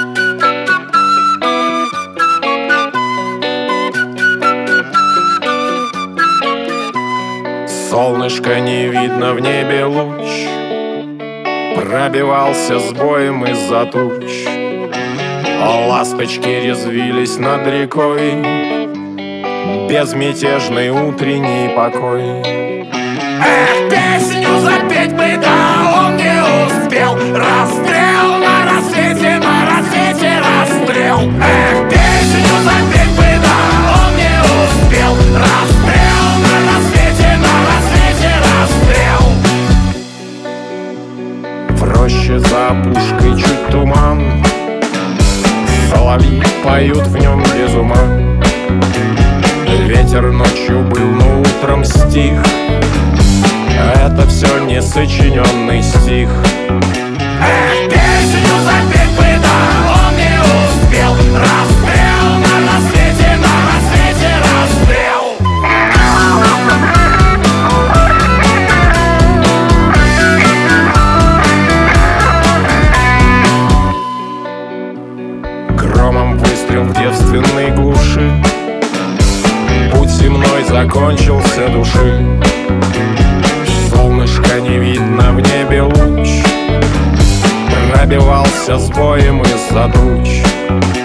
Солнышко не видно, в небе луч пробивался с боем из-за туч. Ласточки резвились над рекой, безмятежный утренний покой. Эх, песню запеть бы, да он не успел. Расстрел на рассвете, расстрел. Эх, песню запеть бы, да он не успел. Расстрел на рассвете, расстрел. В роще за опушкой чуть туман, соловьи поют в нем без ума. Ветер ночью был, но утром стих. Это все не сочиненный стих. Эх, песню запеть бы, да он не успел. Расстрел на рассвете, расстрел. Громом выстрел в девственной глуши, путь земной закончился души. Солнышко не видно, в небе луч пробивался с боем из-за туч.